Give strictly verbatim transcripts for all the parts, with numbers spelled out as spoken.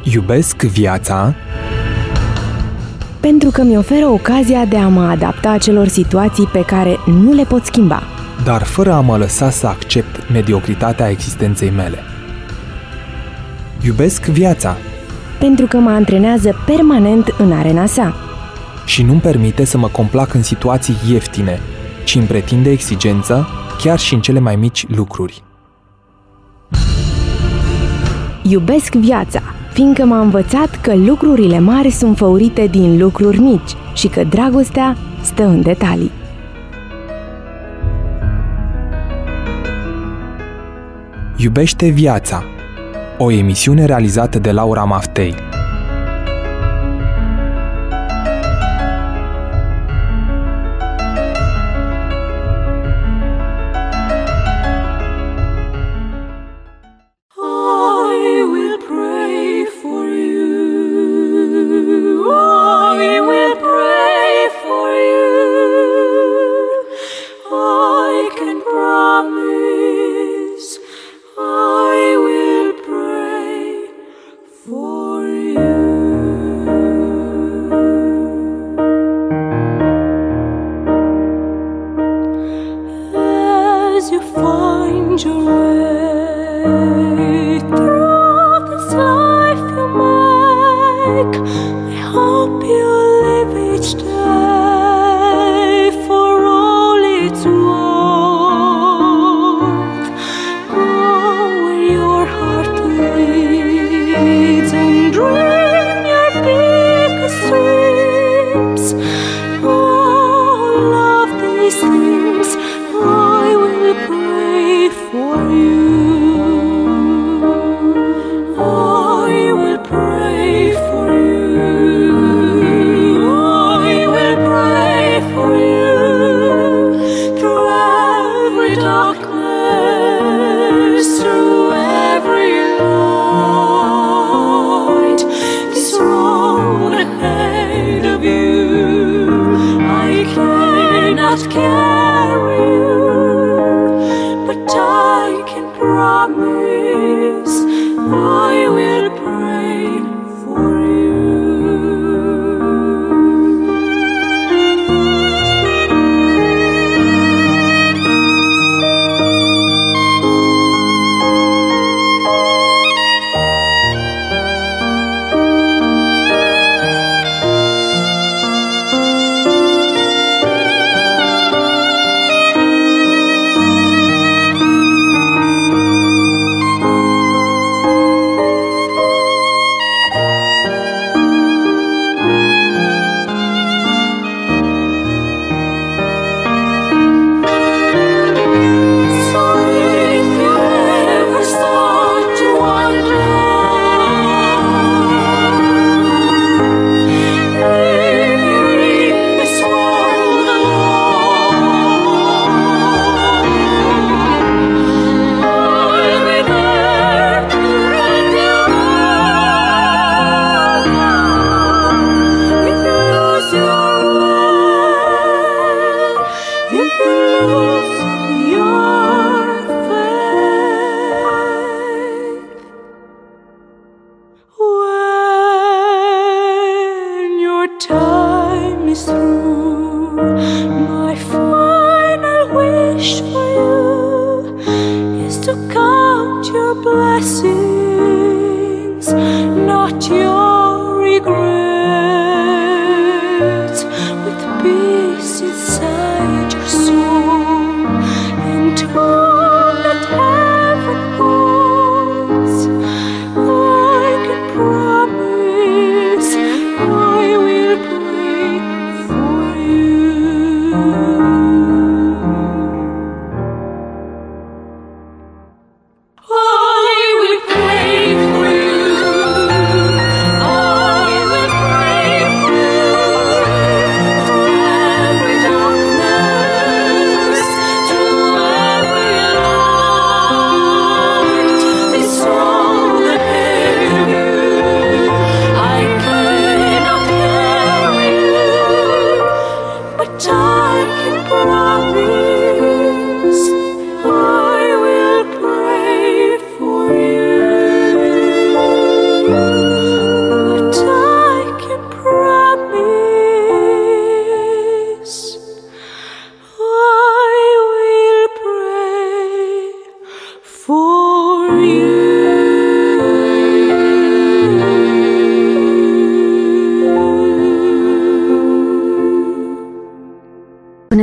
Iubesc viața pentru că mi oferă ocazia de a mă adapta acelor situații pe care nu le pot schimba, dar fără a mă lăsa să accept mediocritatea existenței mele. Iubesc viața pentru că mă antrenează permanent în arena sa și nu-mi permite să mă complac în situații ieftine, ci îmi pretinde exigență chiar și în cele mai mici lucruri. Iubesc viața, fiindcă m-a învățat că lucrurile mari sunt făurite din lucruri mici și că dragostea stă în detalii. Iubește viața, o emisiune realizată de Laura Maftei. I will pray for you.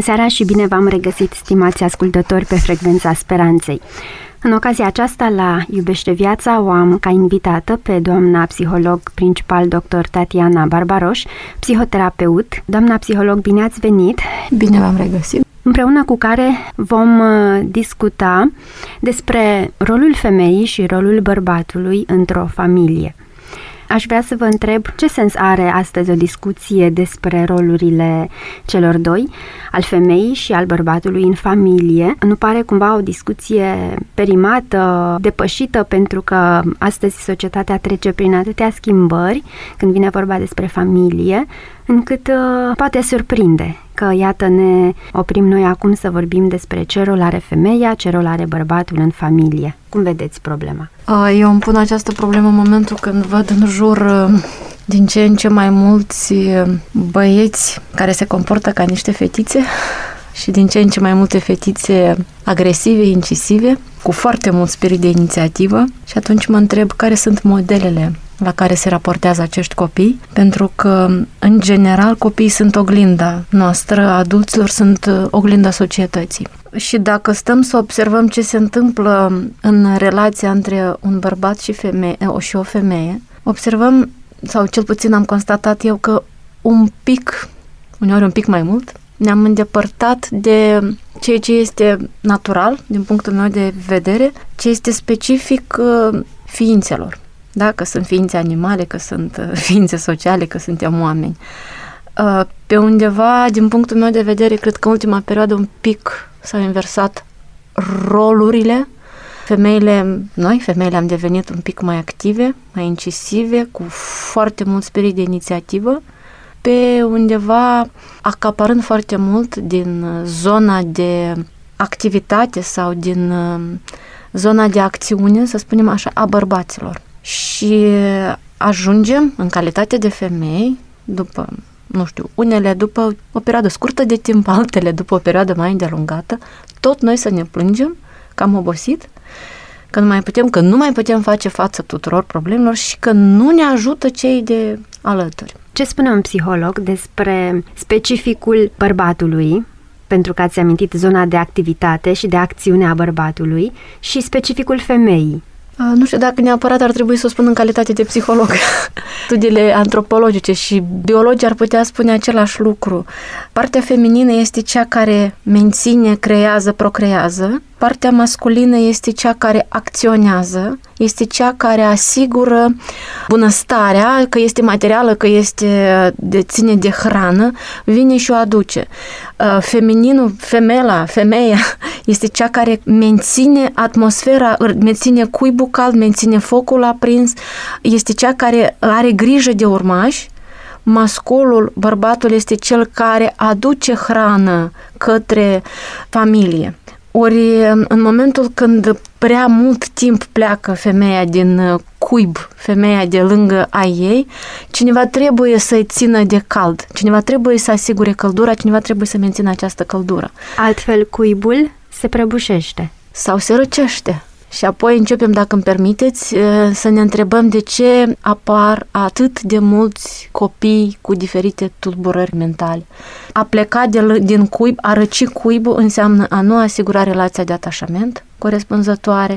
seara și bine v-am regăsit, stimați ascultători, pe Frecvența Speranței. În ocazia aceasta, la Iubește Viața, o am ca invitată pe doamna psiholog principal doctor Tatiana Barbaroș, psihoterapeut. Doamna psiholog, bine ați venit! Bine v-am regăsit! Împreună cu care vom discuta despre rolul femeii și rolul bărbatului într-o familie. Aș vrea să vă întreb ce sens are astăzi o discuție despre rolurile celor doi, al femeii și al bărbatului în familie. Nu pare cumva o discuție perimată, depășită, pentru că astăzi societatea trece prin atâtea schimbări când vine vorba despre familie, încât uh, poate surprinde că, iată, ne oprim noi acum să vorbim despre ce rol are femeia, ce rol are bărbatul în familie. Cum vedeți problema? Eu îmi pun această problemă în momentul când văd în jur din ce în ce mai mulți băieți care se comportă ca niște fetițe și din ce în ce mai multe fetițe agresive, incisive, cu foarte mult spirit de inițiativă, și atunci mă întreb care sunt modelele la care se raportează acești copii, pentru că, în general, copiii sunt oglinda noastră, adulților sunt oglinda societății. Și dacă stăm să observăm ce se întâmplă în relația între un bărbat și, femeie, și o femeie, observăm, sau cel puțin am constatat eu, că un pic, uneori un pic mai mult, ne-am îndepărtat de ceea ce este natural, din punctul meu de vedere, ce este specific ființelor. Da? Că sunt ființe animale, că sunt ființe sociale, că suntem oameni. Pe undeva, din punctul meu de vedere, cred că în ultima perioadă un pic s-au inversat rolurile. Femeile, noi, femeile, am devenit un pic mai active, mai incisive, cu foarte mult spirit de inițiativă, pe undeva acaparând foarte mult din zona de activitate sau din zona de acțiune, să spunem așa, a bărbaților. Și ajungem, în calitate de femei, după, nu știu, unele după o perioadă scurtă de timp, altele după o perioadă mai îndelungată, tot noi să ne plângem că am obosit, că nu mai putem, că nu mai putem face față tuturor problemelor și că nu ne ajută cei de alături. Ce spune un psiholog despre specificul bărbatului, pentru că ați amintit zona de activitate și de acțiune a bărbatului, și specificul femeii? Nu știu dacă neapărat ar trebui să o spun în calitate de psiholog. Studiile antropologice și biologii ar putea spune același lucru. Partea feminină este cea care menține, creează, procrează. Partea masculină este cea care acționează, este cea care asigură bunăstarea, că este materială, că este de ține de hrană, vine și o aduce. Femininul, femeia, femeia este cea care menține atmosfera, menține cuibul cald, menține focul aprins, este cea care are grijă de urmași. Masculul, bărbatul, este cel care aduce hrană către familie. Ori în momentul când prea mult timp pleacă femeia din cuib, femeia de lângă a ei, cineva trebuie să-i țină de cald, cineva trebuie să asigure căldura, cineva trebuie să mențină această căldură. Altfel, cuibul se prăbușește. Sau se răcește. Și apoi începem, dacă îmi permiteți, să ne întrebăm de ce apar atât de mulți copii cu diferite tulburări mentale. A pleca de, din cuib, a răci cuibul, înseamnă a nu asigura relația de atașament corespunzătoare,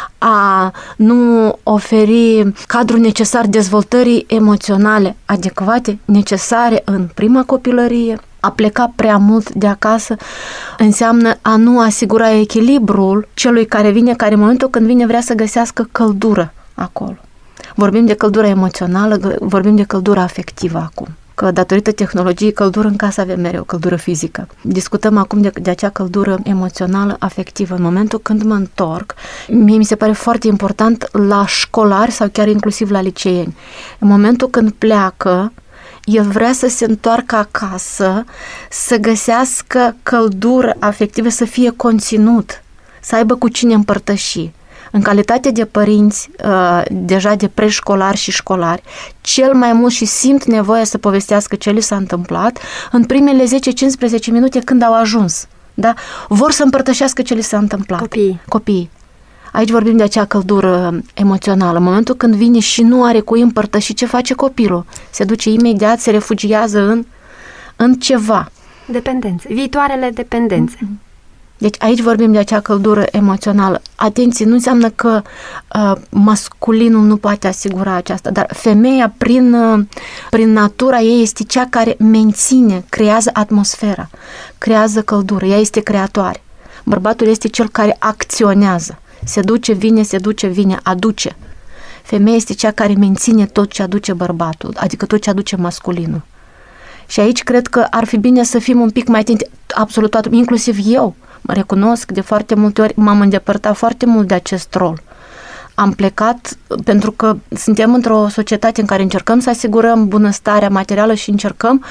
a nu oferi cadrul necesar dezvoltării emoționale adecvate, necesare în prima copilărie. A pleca prea mult de acasă înseamnă a nu asigura echilibrul celui care vine, care în momentul când vine vrea să găsească căldură acolo. Vorbim de căldură emoțională, vorbim de căldură afectivă acum. Că datorită tehnologiei, căldură în casă avem mereu, căldură fizică. Discutăm acum de, de acea căldură emoțională, afectivă. În momentul când mă întorc, mie mi se pare foarte important la școlari sau chiar inclusiv la liceeni. În momentul când pleacă, el vrea să se întoarcă acasă, să găsească căldură afectivă, să fie conținut, să aibă cu cine împărtăși. În calitate de părinți, deja de preșcolari și școlari, cel mai mult și simt nevoia să povestească ce li s-a întâmplat în primele zece-cincisprezece minute când au ajuns. Da? Vor să împărtășească ce li s-a întâmplat. Copiii. Copiii. Aici vorbim de acea căldură emoțională. În momentul când vine și nu are cui împărtăși, ce face copilul? Se duce imediat, se refugiază în, în ceva. Dependențe, viitoarele dependențe. Mm-hmm. Deci aici vorbim de acea căldură emoțională. Atenție, nu înseamnă că uh, masculinul nu poate asigura aceasta, dar femeia prin, uh, prin natura ei este cea care menține, creează atmosfera, creează căldură, ea este creatoare. Bărbatul este cel care acționează, se duce, vine, se duce, vine, aduce. Femeia este cea care menține tot ce aduce bărbatul, adică tot ce aduce masculinul. Și aici cred că ar fi bine să fim un pic mai atenți, absolut toată, inclusiv eu. Mă recunosc, de foarte multe ori m-am îndepărtat foarte mult de acest rol. Am plecat pentru că suntem într-o societate în care încercăm să asigurăm bunăstarea materială și încercăm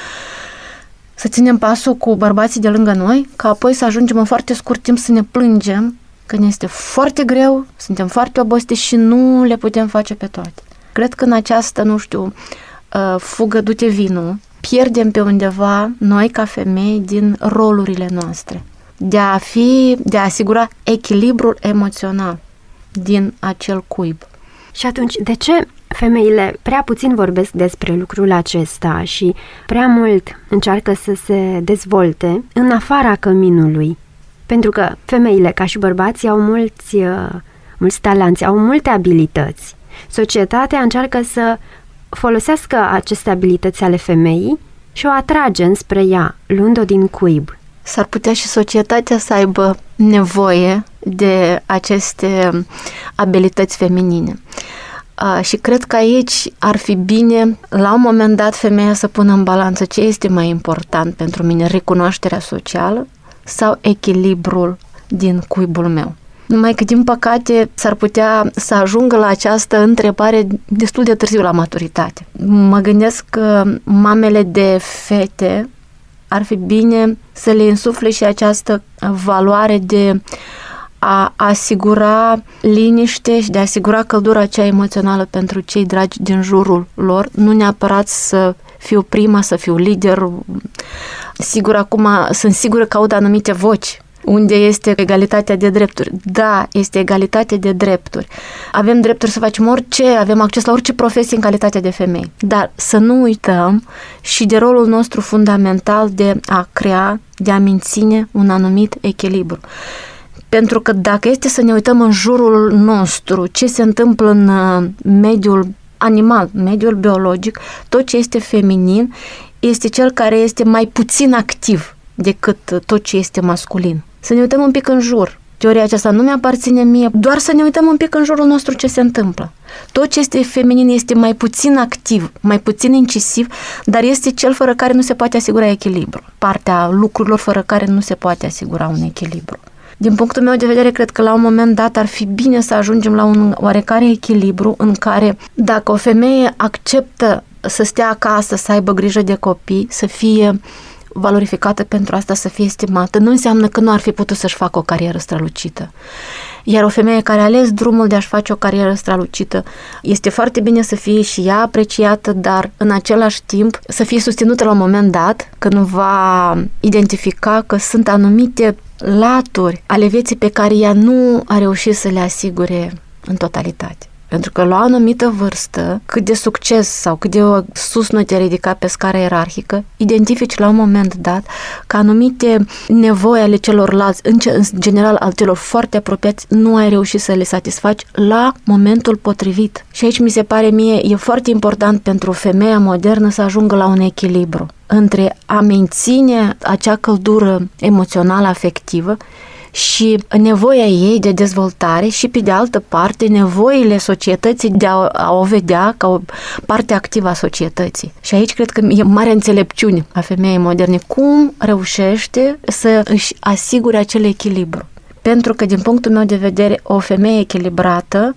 să ținem pasul cu bărbații de lângă noi, ca apoi să ajungem în foarte scurt timp să ne plângem că ne este foarte greu, suntem foarte obosite și nu le putem face pe toate. Cred că în această, nu știu, fugă du-te vino, pierdem pe undeva noi ca femei din rolurile noastre. De a fi, de a asigura echilibrul emoțional din acel cuib. Și atunci, de ce femeile prea puțin vorbesc despre lucrul acesta și prea mult încearcă să se dezvolte în afara căminului? Pentru că femeile, ca și bărbații, au mulți, mulți talanți, au multe abilități. Societatea încearcă să folosească aceste abilități ale femeii și o atrage înspre ea, luând-o din cuib. S-ar putea și societatea să aibă nevoie de aceste abilități feminine. Uh, și cred că aici ar fi bine, la un moment dat, femeia să pună în balanță ce este mai important pentru mine, recunoașterea socială sau echilibrul din cuibul meu. Numai că, din păcate, s-ar putea să ajungă la această întrebare destul de târziu la maturitate. Mă gândesc că mamele de fete ar fi bine să le insufle și această valoare de a asigura liniște și de a asigura căldura aceea emoțională pentru cei dragi din jurul lor, nu neapărat să fiu prima, să fiu lider. Sigur, acum sunt sigură că aud anumite voci unde este egalitatea de drepturi. Da, este egalitate de drepturi. Avem drepturi să facem orice, avem acces la orice profesie în calitate de femei. Dar să nu uităm și de rolul nostru fundamental de a crea, de a menține un anumit echilibru. Pentru că dacă este să ne uităm în jurul nostru, ce se întâmplă în mediul animal, mediul biologic, tot ce este feminin este cel care este mai puțin activ decât tot ce este masculin. Să ne uităm un pic în jur. Teoria aceasta nu mi-aparține mie, doar să ne uităm un pic în jurul nostru ce se întâmplă. Tot ce este feminin este mai puțin activ, mai puțin incisiv, dar este cel fără care nu se poate asigura echilibru. Partea lucrurilor fără care nu se poate asigura un echilibru. Din punctul meu de vedere, cred că la un moment dat ar fi bine să ajungem la un oarecare echilibru în care, dacă o femeie acceptă să stea acasă, să aibă grijă de copii, să fie valorificată pentru asta, să fie estimată, nu înseamnă că nu ar fi putut să-și facă o carieră strălucită. Iar o femeie care a ales drumul de a-și face o carieră strălucită, este foarte bine să fie și ea apreciată, dar în același timp să fie susținută la un moment dat, când va identifica că sunt anumite laturi ale vieții pe care ea nu a reușit să le asigure în totalitate. Pentru că la o anumită vârstă, cât de succes sau cât de sus nu te-ai ridicat pe scara ierarhică, identifici la un moment dat că anumite nevoi ale celorlalți, în general al celor foarte apropiați, nu ai reușit să le satisfaci la momentul potrivit. Și aici mi se pare mie, e foarte important pentru femeia modernă să ajungă la un echilibru între a menține acea căldură emoțională, afectivă, și nevoia ei de dezvoltare și, pe de altă parte, nevoile societății de a, a o vedea ca o parte activă a societății. Și aici cred că e mare înțelepciune a femeii moderne. Cum reușește să își asigure acel echilibru? Pentru că, din punctul meu de vedere, o femeie echilibrată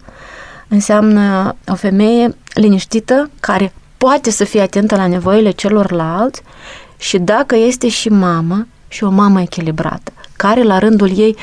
înseamnă o femeie liniștită, care poate să fie atentă la nevoile celorlalți și, dacă este și mamă, și o mamă echilibrată, care la rândul ei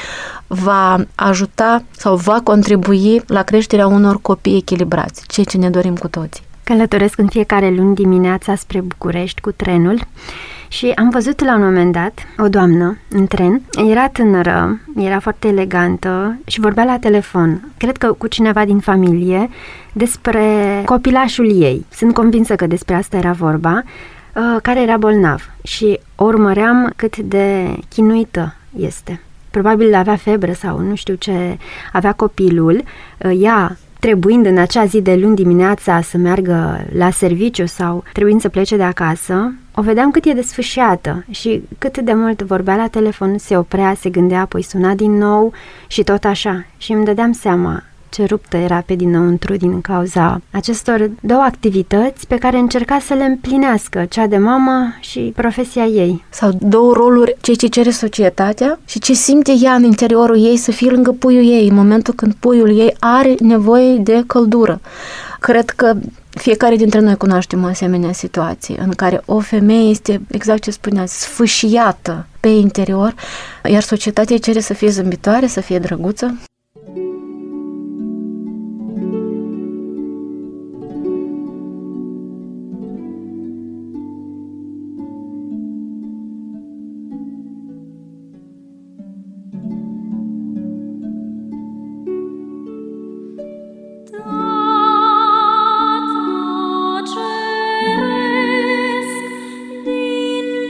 va ajuta sau va contribui la creșterea unor copii echilibrați, ceea ce ne dorim cu toții. Călătoresc în fiecare luni dimineața spre București cu trenul și am văzut la un moment dat o doamnă în tren, era tânără, era foarte elegantă și vorbea la telefon, cred că cu cineva din familie, despre copilașul ei. Sunt convinsă că despre asta era vorba. care era bolnav și o urmăream cât de chinuită este. Probabil avea febră sau nu știu ce avea copilul. Ea, trebuind în acea zi de luni dimineața să meargă la serviciu sau trebuind să plece de acasă, o vedeam cât e de sfâșiată și cât de mult vorbea la telefon, se oprea, se gândea, apoi suna din nou și tot așa. Și îmi dădeam seama ce ruptă era pe dinăuntru din cauza acestor două activități pe care încerca să le împlinească, cea de mamă și profesia ei. Sau două roluri, ceea ce cere societatea și ce simte ea în interiorul ei să fie lângă puiul ei, în momentul când puiul ei are nevoie de căldură. Cred că fiecare dintre noi cunoaștem o asemenea situație în care o femeie este, exact ce spuneați, sfâșiată pe interior, iar societatea cere să fie zâmbitoare, să fie drăguță.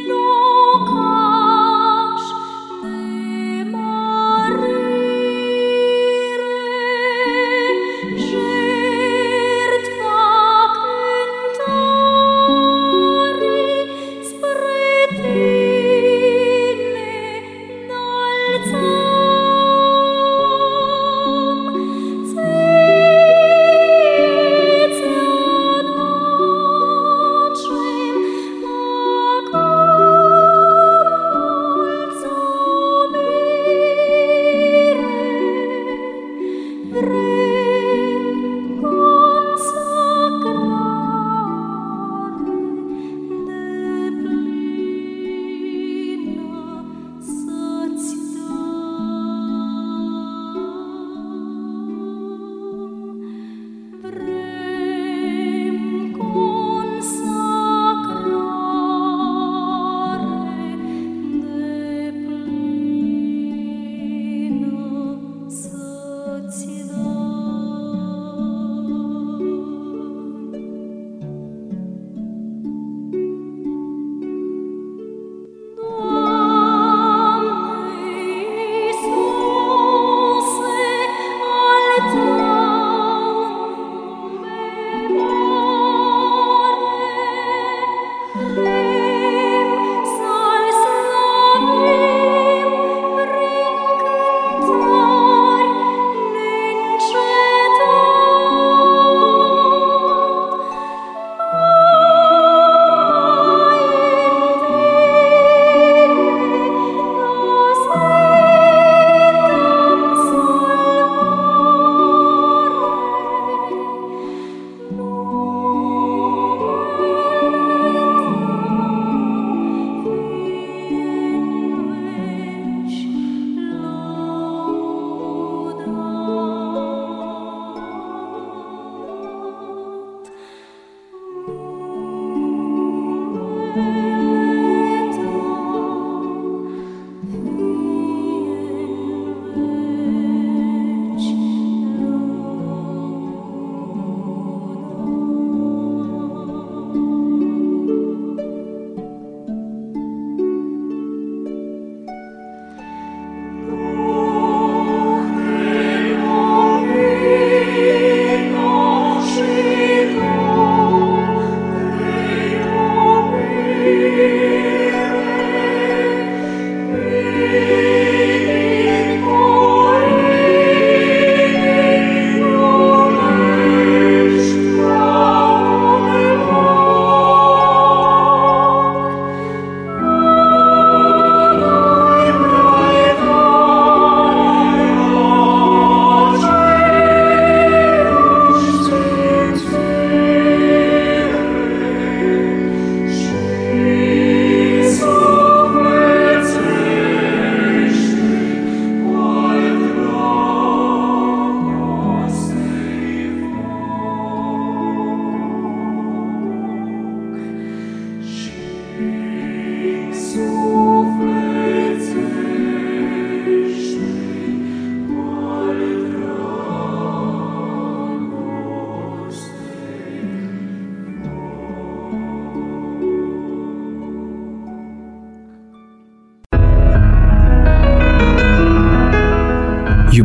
Din locaș de mare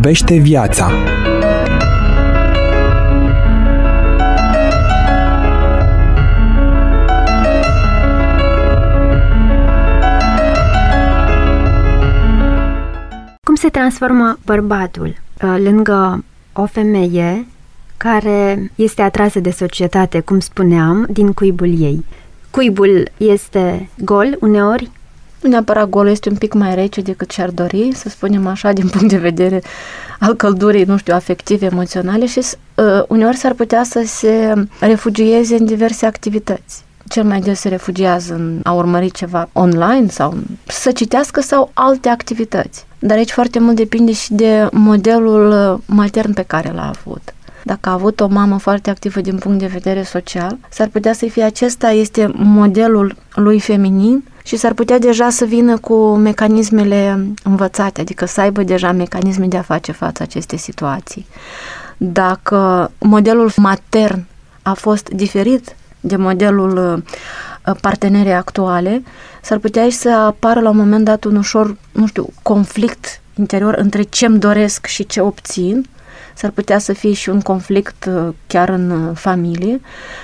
Iubește viața. Cum se transformă bărbatul lângă o femeie care este atrasă de societate, cum spuneam, din cuibul ei? Cuibul este gol uneori? Nu neapărat gol, este un pic mai rece decât și-ar dori, să spunem așa, din punct de vedere al căldurii, nu știu, afective, emoționale și uh, uneori s-ar putea să se refugieze în diverse activități. Cel mai des se refugiază în a urmări ceva online sau să citească sau alte activități. Dar aici foarte mult depinde și de modelul matern pe care l-a avut. Dacă a avut o mamă foarte activă din punct de vedere social, s-ar putea să fie acesta este modelul lui feminin și s-ar putea deja să vină cu mecanismele învățate, adică să aibă deja mecanisme de a face față acestei situații. Dacă modelul matern a fost diferit de modelul partenerei actuale, s-ar putea și să apară la un moment dat un ușor, nu știu, conflict interior între ce-mi doresc și ce obțin. S-ar putea să fie și un conflict chiar în familie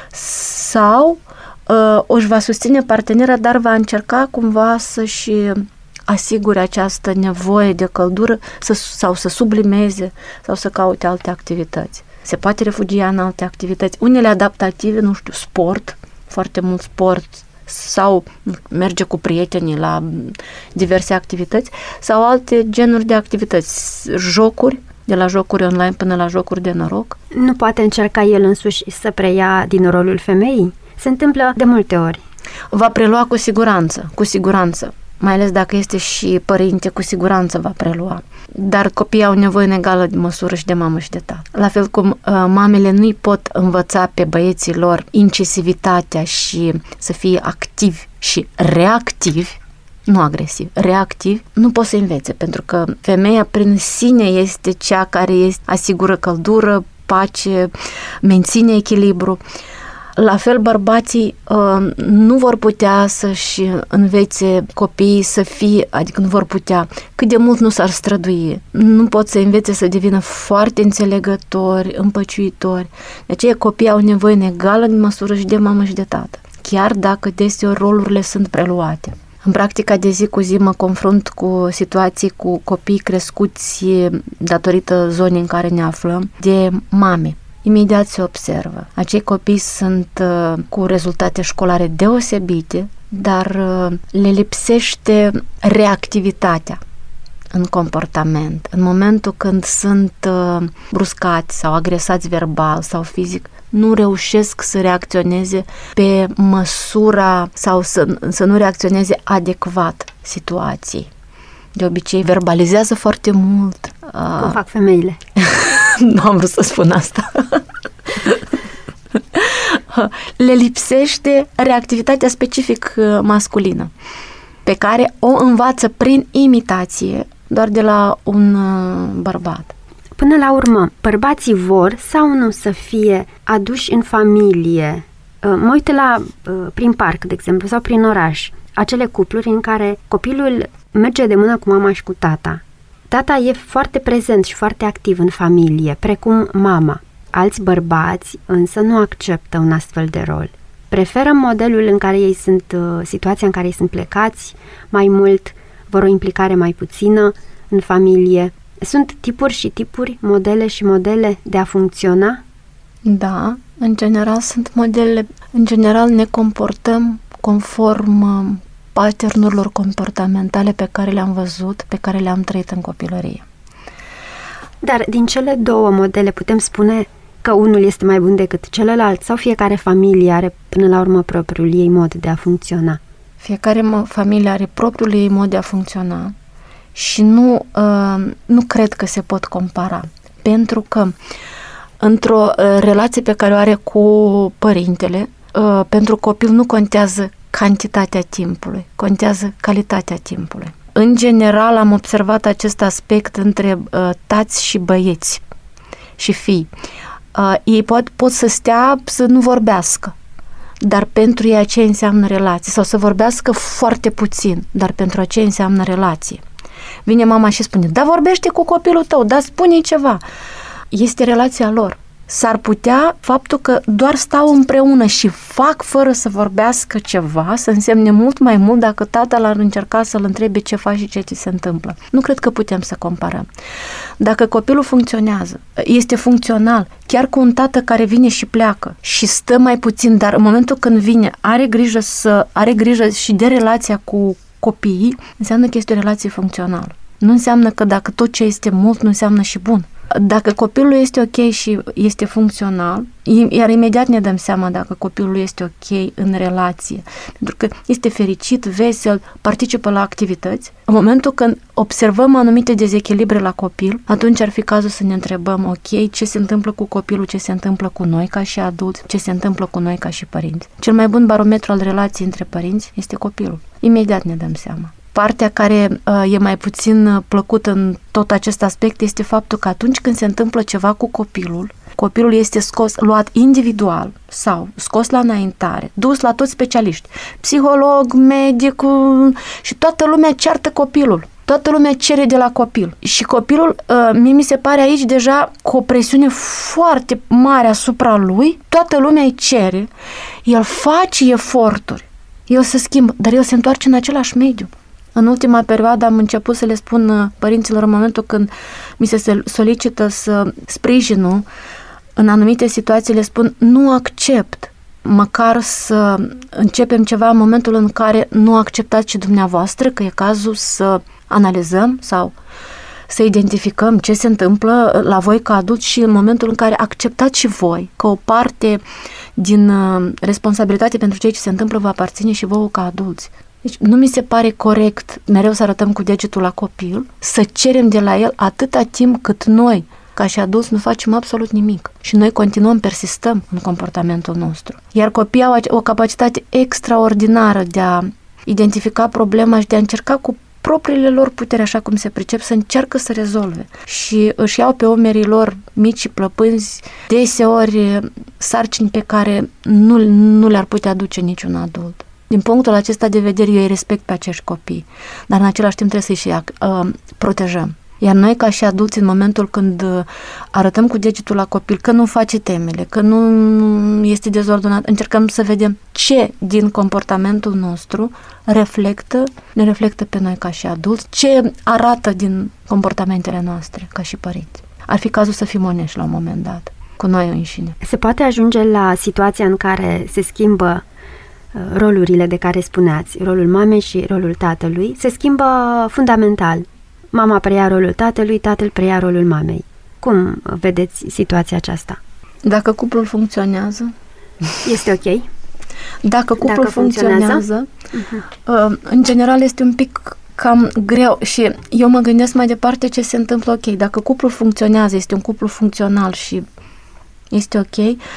sau uh, își va susține partenera, dar va încerca cumva să-și asigure această nevoie de căldură să, sau să sublimeze sau să caute alte activități. Se poate refugia în alte activități, unele adaptative, nu știu, sport, foarte mult sport sau merge cu prietenii la diverse activități sau alte genuri de activități, jocuri, de la jocuri online până la jocuri de noroc. Nu poate încerca el însuși să preia din rolul femeii? Se întâmplă de multe ori. Va prelua cu siguranță, cu siguranță. Mai ales dacă este și părinte, cu siguranță va prelua. Dar copiii au nevoie în egală măsură și de mamă și de tată. La fel cum uh, mamele nu-i pot învăța pe băieții lor incisivitatea și să fie activi și reactivi, nu agresiv, reactiv, nu pot să învețe, pentru că femeia prin sine este cea care este, asigură căldură, pace, menține echilibru. La fel, bărbații uh, nu vor putea să-și învețe copiii să fie, adică nu vor putea, cât de mult nu s-ar strădui. Nu pot să învețe să devină foarte înțelegători, împăciuitori. De aceea copiii au nevoie în egală măsură și de mamă și de tată, chiar dacă deseori rolurile sunt preluate. În practica de zi cu zi mă confrunt cu situații cu copii crescuți datorită zonei în care ne aflăm, de mame. Imediat se observă. Acei copii sunt uh, cu rezultate școlare deosebite, dar uh, le lipsește reactivitatea în comportament. În momentul când sunt uh, bruscați sau agresați verbal sau fizic, nu reușesc să reacționeze pe măsura sau să, să nu reacționeze adecvat situației. De obicei verbalizează foarte mult. Uh, Cum fac femeile? Nu am vrut să spun asta. Le lipsește reactivitatea specific masculină, pe care o învață prin imitație doar de la un bărbat. Până la urmă, bărbații vor sau nu să fie aduși în familie? Mă uit la, prin parc, de exemplu, sau prin oraș, acele cupluri în care copilul merge de mână cu mama și cu tata. Tata e foarte prezent și foarte activ în familie, precum mama. Alți bărbați însă nu acceptă un astfel de rol. Preferă modelul în care ei sunt, situația în care ei sunt plecați mai mult, vor o implicare mai puțină în familie. Sunt tipuri și tipuri, modele și modele de a funcționa? Da, în general sunt modele. În general ne comportăm conform paternurilor comportamentale pe care le-am văzut, pe care le-am trăit în copilărie. Dar din cele două modele putem spune că unul este mai bun decât celălalt sau fiecare familie are până la urmă propriul ei mod de a funcționa? Fiecare familie are propriul ei mod de a funcționa și nu, uh, nu cred că se pot compara. Pentru că într-o uh, relație pe care o are cu părintele, uh, pentru copil nu contează cantitatea timpului, contează calitatea timpului. În general am observat acest aspect între uh, tați și băieți și fii. Uh, ei pot, pot să stea să nu vorbească, dar pentru ei aceea înseamnă relație, sau să vorbească foarte puțin, dar pentru aceea înseamnă relație. Vine mama și spune, da, vorbește cu copilul tău, da, spune-i ceva. Este relația lor. S-ar putea faptul că doar stau împreună și fac fără să vorbească ceva să însemne mult mai mult dacă tatăl ar încerca să-l întrebe ce faci și ce ți se întâmplă. Nu cred că putem să comparăm. Dacă copilul funcționează, este funcțional, chiar cu un tată care vine și pleacă și stă mai puțin, dar în momentul când vine are grijă, să, are grijă și de relația cu copiii, înseamnă că este o relație funcțională. Nu înseamnă că dacă tot ce este mult, nu înseamnă și bun. Dacă copilul este ok și este funcțional, iar imediat ne dăm seama dacă copilul este ok în relație, pentru că este fericit, vesel, participă la activități. În momentul când observăm anumite dezechilibre la copil, atunci ar fi cazul să ne întrebăm, ok, ce se întâmplă cu copilul, ce se întâmplă cu noi ca și adulți, ce se întâmplă cu noi ca și părinți. Cel mai bun barometru al relației între părinți este copilul. Imediat ne dăm seama. Partea care uh, e mai puțin plăcută în tot acest aspect este faptul că atunci când se întâmplă ceva cu copilul, copilul este scos, luat individual sau scos la înaintare, dus la toți specialiști, psiholog, medic și toată lumea ceartă copilul. Toată lumea cere de la copil. Și copilul, uh, mie mi se pare aici deja cu o presiune foarte mare asupra lui, toată lumea îi cere, el face eforturi, el se schimbă, dar el se întoarce în același mediu. În ultima perioadă am început să le spun părinților în momentul când mi se solicită să sprijinul, în anumite situații le spun nu accept, măcar să începem ceva în momentul în care nu acceptați și dumneavoastră, că e cazul să analizăm sau să identificăm ce se întâmplă la voi ca adulți și în momentul în care acceptați și voi că o parte din responsabilitate pentru ceea ce se întâmplă vă aparține și vouă ca adulți. Deci nu mi se pare corect mereu să arătăm cu degetul la copil, să cerem de la el atâta timp cât noi, ca și adulți, nu facem absolut nimic. Și noi continuăm, persistăm în comportamentul nostru. Iar copiii au o capacitate extraordinară de a identifica problema și de a încerca cu propriile lor puteri, așa cum se pricep, să încearcă să rezolve. Și își iau pe umerii lor mici și plăpânzi, deseori sarcini pe care nu, nu le-ar putea duce niciun adult. Din punctul acesta de vedere, eu îi respect pe acești copii, dar în același timp trebuie să-i și uh, protejăm. Iar noi, ca și adulți, în momentul când arătăm cu degetul la copil că nu face temele, că nu este dezordonat, încercăm să vedem ce din comportamentul nostru reflectă, ne reflectă pe noi ca și adulți, ce arată din comportamentele noastre ca și părinți. Ar fi cazul să fim onești la un moment dat, cu noi înșine. Se poate ajunge la situația în care se schimbă rolurile de care spuneați, rolul mamei și rolul tatălui, se schimbă fundamental. Mama preia rolul tatălui, tatăl preia rolul mamei. Cum vedeți situația aceasta? Dacă cuplul funcționează... Este ok? Dacă cuplul Dacă funcționează, funcționează uh-huh. în general este un pic cam greu și eu mă gândesc mai departe ce se întâmplă ok. Dacă cuplul funcționează, este un cuplu funcțional și este ok,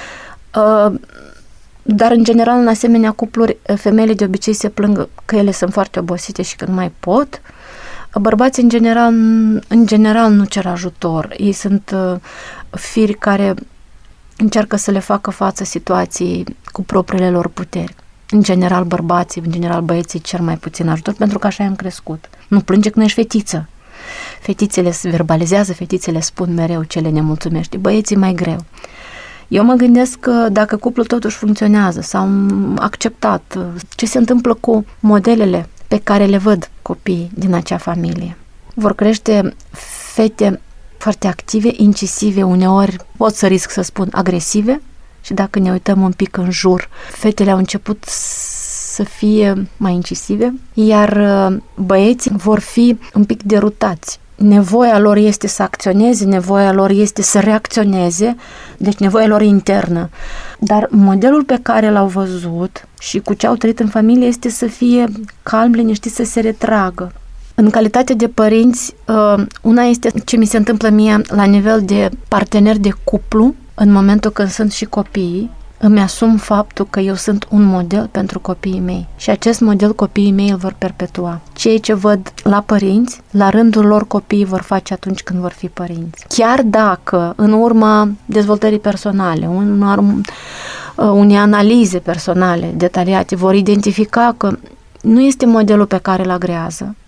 uh, dar în general în asemenea cupluri, femeile de obicei se plâng că ele sunt foarte obosite și că nu mai pot. Bărbații în general, în general nu cer ajutor. Ei sunt uh, firi care încearcă să le facă față situației cu propriile lor puteri. În general bărbații, în general băieții cer mai puțin ajutor pentru că așa am crescut. Nu plânge că nu ești fetiță. Fetițele se verbalizează, fetițele spun mereu ce le nemulțumește. Băieții mai greu. Eu mă gândesc că dacă cuplul totuși funcționează, s-au acceptat, ce se întâmplă cu modelele pe care le văd copiii din acea familie. Vor crește fete foarte active, incisive, uneori pot să risc să spun agresive și dacă ne uităm un pic în jur, fetele au început să fie mai incisive, iar băieții vor fi un pic derutați. Nevoia lor este să acționeze, nevoia lor este să reacționeze, deci nevoia lor internă. Dar modelul pe care l-au văzut și cu ce au trăit în familie este să fie calm, liniștit, să se retragă. În calitate de părinți, una este ce mi se întâmplă mie la nivel de partener de cuplu, în momentul când sunt și copiii, îmi asum faptul că eu sunt un model pentru copiii mei și acest model copiii mei îl vor perpetua. Ceea ce văd la părinți, la rândul lor copiii vor face atunci când vor fi părinți. Chiar dacă în urma dezvoltării personale, în urma unei analize personale detaliate, vor identifica că nu este modelul pe care îl agrează,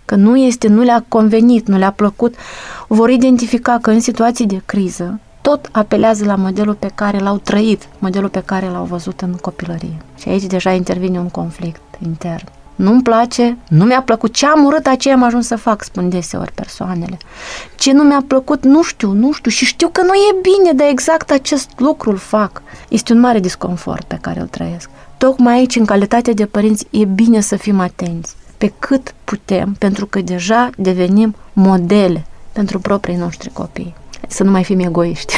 că nu este, nu le-a convenit, nu le-a plăcut, vor identifica că în situații de criză tot apelează la modelul pe care l-au trăit, modelul pe care l-au văzut în copilărie. Și aici deja intervine un conflict intern. Nu-mi place, nu mi-a plăcut, ce am urât aceea am ajuns să fac, spun deseori persoanele. Ce nu mi-a plăcut, nu știu, nu știu și știu că nu e bine, dar exact acest lucru îl fac. Este un mare disconfort pe care îl trăiesc. Tocmai aici, în calitate de părinți, e bine să fim atenți pe cât putem, pentru că deja devenim modele pentru proprii noștri copii. Să nu mai fim egoiști.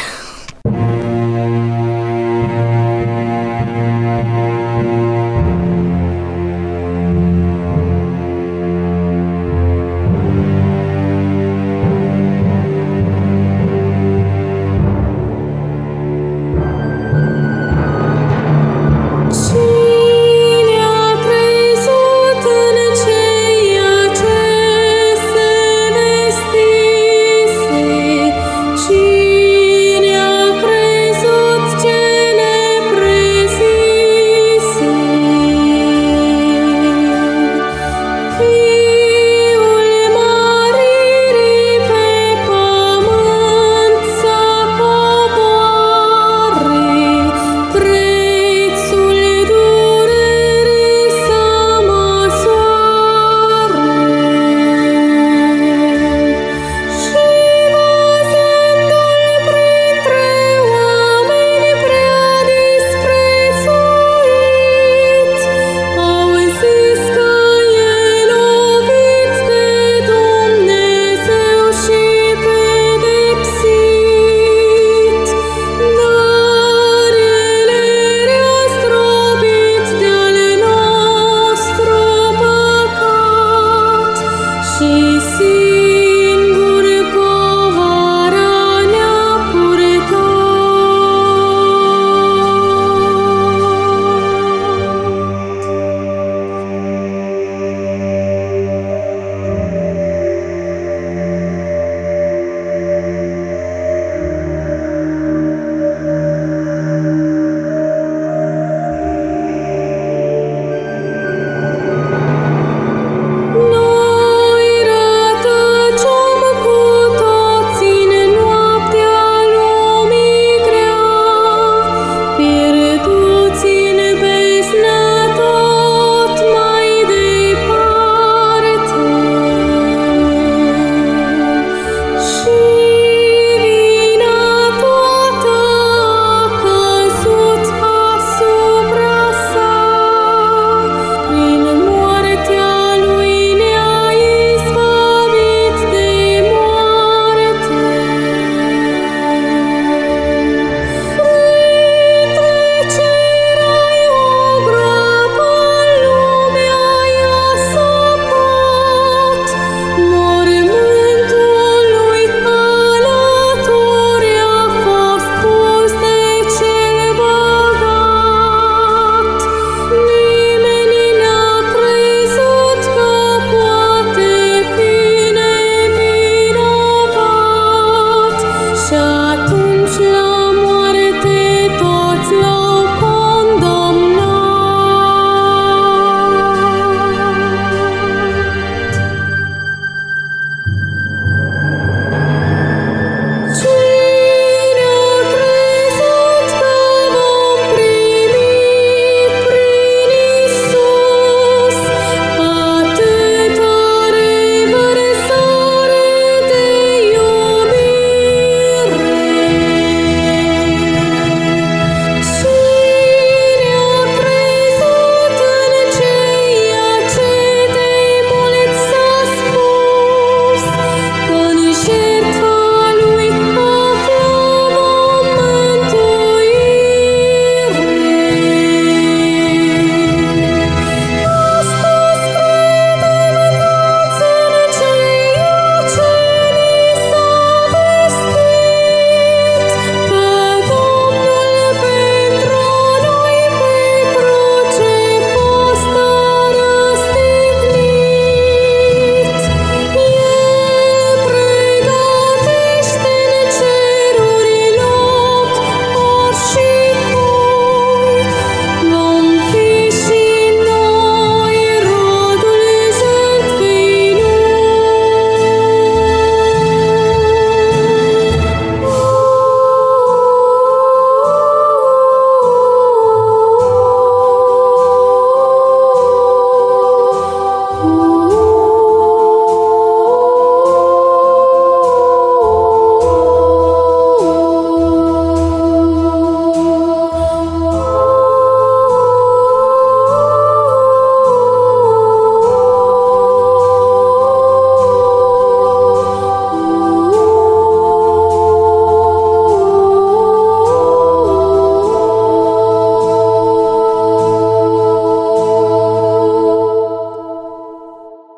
Cine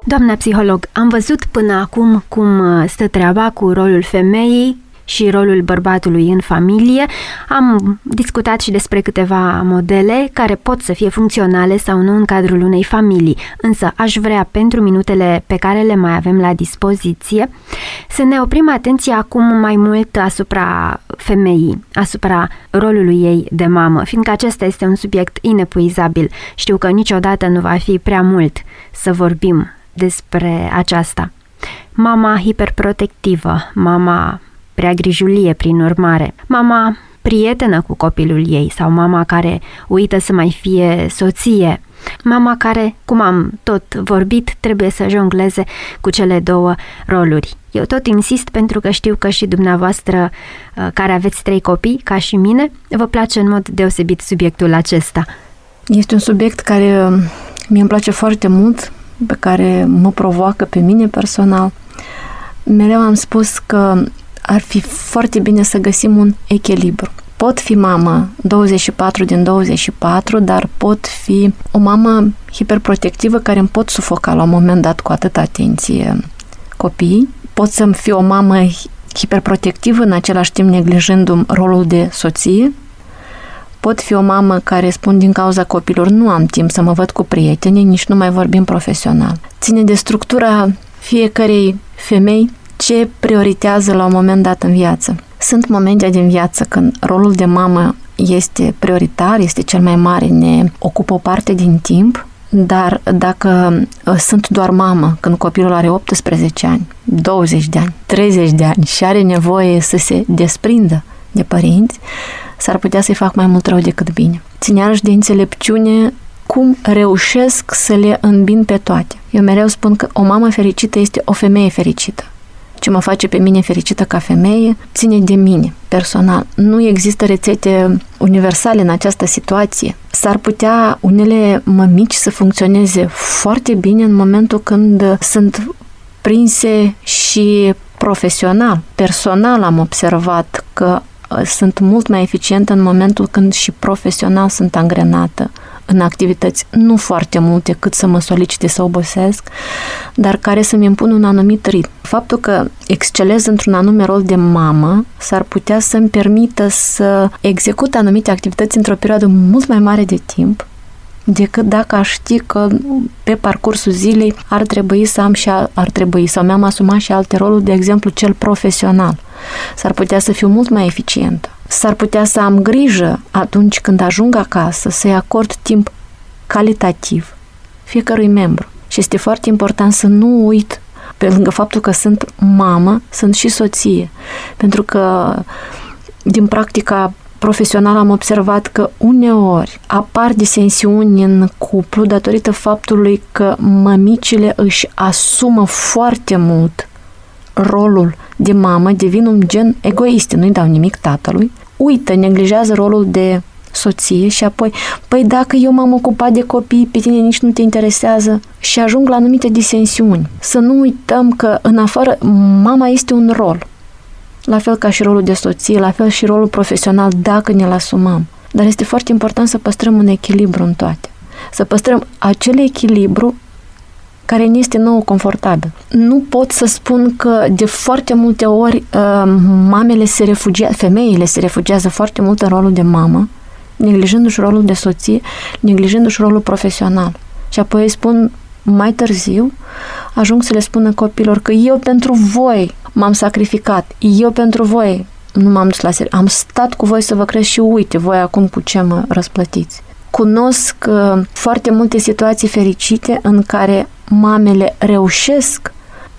Doamna psiholog, am văzut până acum cum stă treaba cu rolul femeii și rolul bărbatului în familie. Am discutat și despre câteva modele care pot să fie funcționale sau nu în cadrul unei familii, însă aș vrea, pentru minutele pe care le mai avem la dispoziție, să ne oprim atenția acum mai mult asupra femeii, asupra rolului ei de mamă, fiindcă acesta este un subiect inepuizabil. Știu că niciodată nu va fi prea mult să vorbim despre aceasta. Mama hiperprotectivă, mama prea grijulie prin urmare, mama prietenă cu copilul ei sau mama care uită să mai fie soție, mama care, cum am tot vorbit, trebuie să jongleze cu cele două roluri. Eu tot insist pentru că știu că și dumneavoastră, care aveți trei copii, ca și mine, vă place în mod deosebit subiectul acesta. Este un subiect care mie îmi place foarte mult, pe care mă provoacă pe mine personal. Mereu am spus că ar fi foarte bine să găsim un echilibru. Pot fi mamă douăzeci și patru din douăzeci și patru, dar pot fi o mamă hiperprotectivă care îmi pot sufoca la un moment dat cu atâta atenție copiii. Pot să-mi fiu o mamă hiperprotectivă, în același timp neglijându-mi rolul de soție. Pot fi o mamă care spun din cauza copilor nu am timp să mă văd cu prietenii, nici nu mai vorbim profesional. Ține de structura fiecarei femei ce prioritează la un moment dat în viață. Sunt momente din viață când rolul de mamă este prioritar, este cel mai mare, ne ocupă o parte din timp, dar dacă sunt doar mamă când copilul are optsprezece ani, douăzeci de ani, treizeci de ani și are nevoie să se desprindă de părinți, s-ar putea să-i fac mai mult rău decât bine. Ține iarăși de înțelepciune cum reușesc să le îmbin pe toate. Eu mereu spun că o mamă fericită este o femeie fericită. Ce mă face pe mine fericită ca femeie ține de mine, personal. Nu există rețete universale în această situație. S-ar putea unele mămici să funcționeze foarte bine în momentul când sunt prinse și profesional. Personal am observat că sunt mult mai eficientă în momentul când și profesional sunt angrenată în activități nu foarte multe cât să mă solicite să obosesc, dar care să-mi impun un anumit ritm. Faptul că excelez într-un anume rol de mamă s-ar putea să-mi permită să execut anumite activități într-o perioadă mult mai mare de timp decât dacă aș ști că pe parcursul zilei ar trebui să am și al, ar trebui sau mi-am asumat și alte roluri, de exemplu cel profesional. S-ar putea să fiu mult mai eficientă. S-ar putea să am grijă atunci când ajung acasă să-i acord timp calitativ fiecărui membru. Și este foarte important să nu uit, pe lângă faptul că sunt mamă, sunt și soție. Pentru că din practica profesional am observat că uneori apar disensiuni în cuplu datorită faptului că mămicile își asumă foarte mult rolul de mamă, devin un gen egoist, nu-i dau nimic tatălui, uită, neglijează rolul de soție și apoi, păi dacă eu m-am ocupat de copii, pe tine nici nu te interesează și ajung la anumite disensiuni. Să nu uităm că în afară, mama este un rol, la fel ca și rolul de soție, la fel și rolul profesional, dacă ne-l asumăm. Dar este foarte important să păstrăm un echilibru în toate. Să păstrăm acel echilibru care ne este nouă confortabil. Nu pot să spun că de foarte multe ori mamele se refugiază, femeile se refugiază foarte mult în rolul de mamă, neglijându-și rolul de soție, neglijându-și rolul profesional. Și apoi îi spun mai târziu, ajung să le spună copilor că eu pentru voi m-am sacrificat, eu pentru voi nu m-am dus la serie, am stat cu voi să vă cresc și uite, voi acum cu ce mă răsplătiți. Cunosc uh, foarte multe situații fericite în care mamele reușesc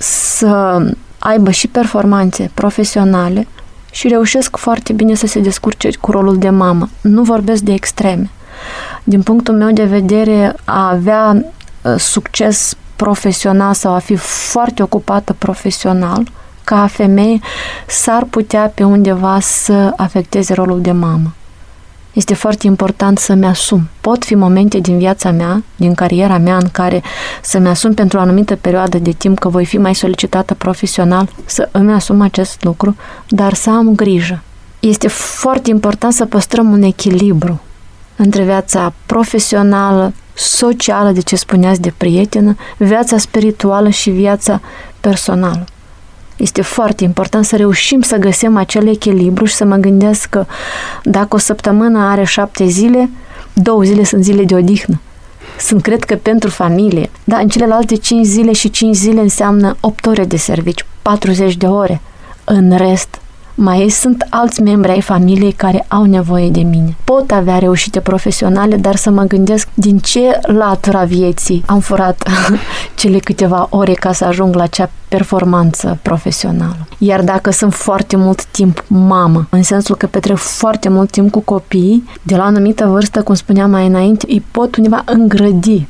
să aibă și performanțe profesionale și reușesc foarte bine să se descurce cu rolul de mamă. Nu vorbesc de extreme. Din punctul meu de vedere, a avea uh, succes profesional sau a fi foarte ocupată profesional, ca femeie, s-ar putea pe undeva să afecteze rolul de mamă. Este foarte important să-mi asum. Pot fi momente din viața mea, din cariera mea, în care să-mi asum pentru o anumită perioadă de timp că voi fi mai solicitată profesional, să îmi asum acest lucru, dar să am grijă. Este foarte important să păstrăm un echilibru între viața profesională, socială, de ce spuneați de prietenă, viața spirituală și viața personală. Este foarte important să reușim să găsim acel echilibru și să mă gândesc că dacă o săptămână are șapte zile, două zile sunt zile de odihnă. Sunt, cred că, pentru familie. Dar în celelalte cinci zile și cinci zile înseamnă opt ore de serviciu, patruzeci de ore. În rest, mai sunt alți membri ai familiei care au nevoie de mine. Pot avea reușite profesionale, dar să mă gândesc din ce latura vieții am furat cele câteva ore ca să ajung la acea performanță profesională. Iar dacă sunt foarte mult timp mamă, în sensul că petrec foarte mult timp cu copiii, de la o anumită vârstă, cum spuneam mai înainte, îi pot undeva îngrădi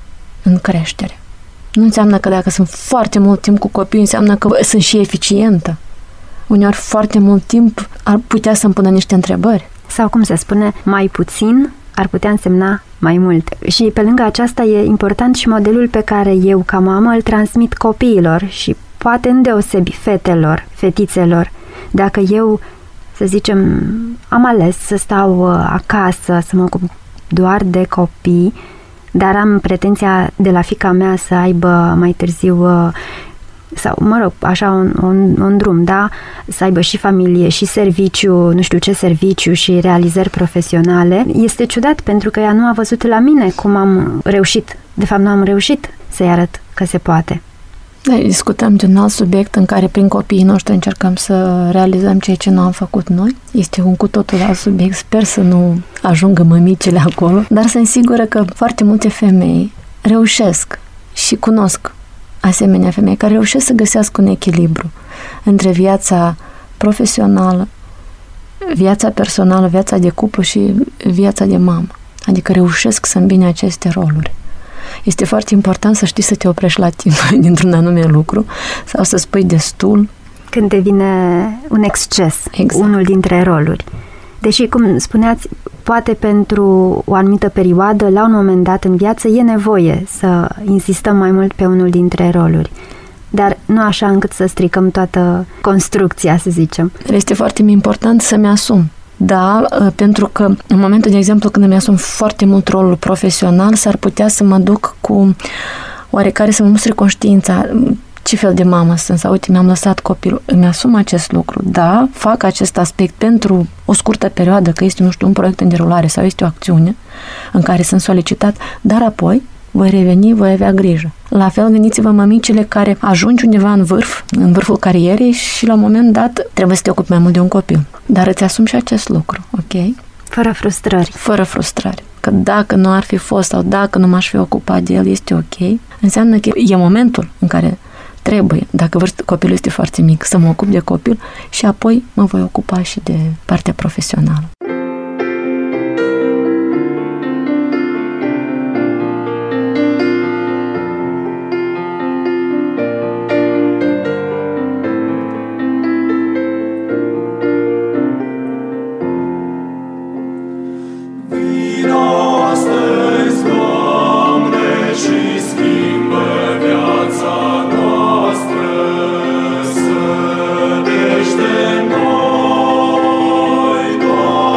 în creștere. Nu înseamnă că dacă sunt foarte mult timp cu copiii, înseamnă că sunt și eficientă. Uneori foarte mult timp ar putea să-mi pună niște întrebări. Sau, cum se spune, mai puțin ar putea însemna mai mult. Și pe lângă aceasta e important și modelul pe care eu, ca mamă, îl transmit copiilor și poate îndeosebi fetelor, fetițelor. Dacă eu, să zicem, am ales să stau acasă, să mă ocup doar de copii, dar am pretenția de la fiica mea să aibă mai târziu sau, mă rog, așa un, un, un drum, da? Să aibă și familie, și serviciu, nu știu ce serviciu, și realizări profesionale. Este ciudat pentru că ea nu a văzut la mine cum am reușit. De fapt, nu am reușit să-i arăt că se poate. Da, discutăm de un alt subiect în care prin copiii noștri încercăm să realizăm ceea ce nu am făcut noi. Este un cu totul alt subiect. Sper să nu ajungă mămicile acolo, dar sunt sigură că foarte multe femei reușesc și cunosc asemenea femei care reușesc să găsească un echilibru între viața profesională, viața personală, viața de cuplu și viața de mamă. Adică reușesc să îmbine aceste roluri. Este foarte important să știi să te oprești la timp dintr-un anume lucru sau să spui destul. Când devine un exces, exact. Unul dintre roluri. Deși, cum spuneați, poate pentru o anumită perioadă, la un moment dat în viață, e nevoie să insistăm mai mult pe unul dintre roluri. Dar nu așa încât să stricăm toată construcția, să zicem. Este foarte important să-mi asum. Da, pentru că în momentul, de exemplu, când îmi asum foarte mult rolul profesional, s-ar putea să mă duc cu oarecare să mă mustre conștiința. Ce fel de mamă sunt? Sau, uite, mi-am lăsat copilul. Îmi asum acest lucru. Da, fac acest aspect pentru o scurtă perioadă, că este, nu știu, un proiect în derulare sau este o acțiune în care sunt solicitat, dar apoi voi reveni, voi avea grijă. La fel, gândiți-vă mămicile care ajungi undeva în vârf, în vârful carierei și la un moment dat trebuie să te ocupi mai mult de un copil. Dar îți asumi și acest lucru, ok? Fără frustrări. Fără frustrări. Că dacă nu ar fi fost sau dacă nu m-aș fi ocupat de el, este ok. Înseamnă că e momentul în care trebuie, dacă vârst, copilul este foarte mic, să mă ocup de copil și apoi mă voi ocupa și de partea profesională. Noi, Doamne,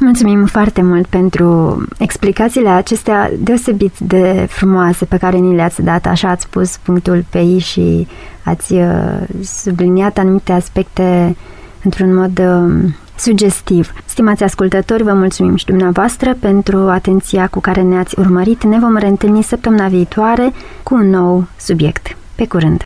Mulțumim foarte mult pentru explicațiile acestea deosebit de frumoase pe care ni le-ați dat, așa ați pus punctul pe i și ați subliniat anumite aspecte într-un mod sugestiv. Stimați ascultători, vă mulțumim și dumneavoastră pentru atenția cu care ne-ați urmărit. Ne vom reîntâlni săptămâna viitoare cu un nou subiect. Pe curând!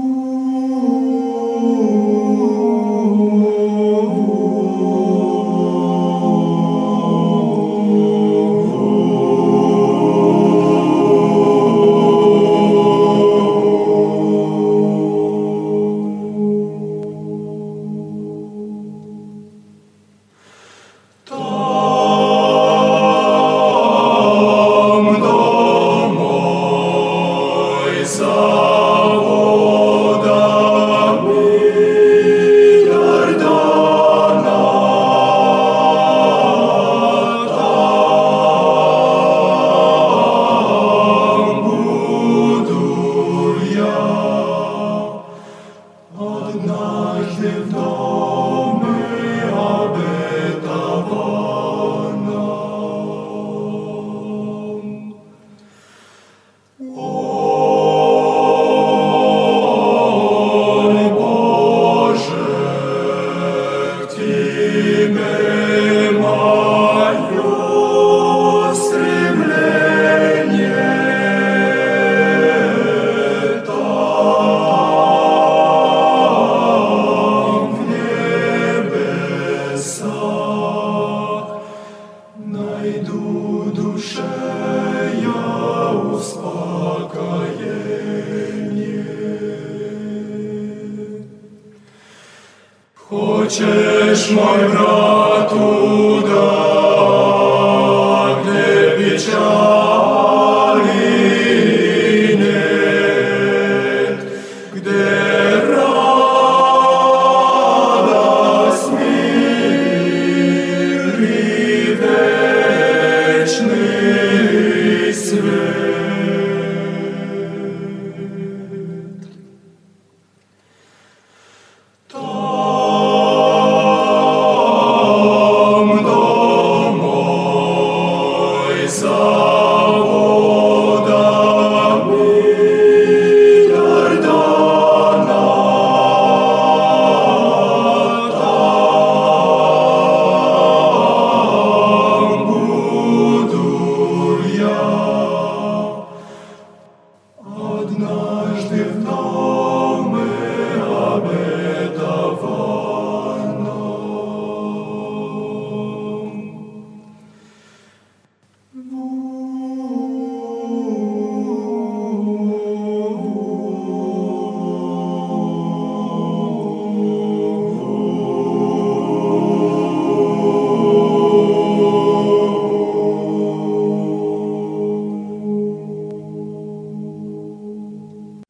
Хочеш, мой брату, да, где печали нет, где радость, мир и вечный свет. Там домой за водами Иордана, там буду я однажды в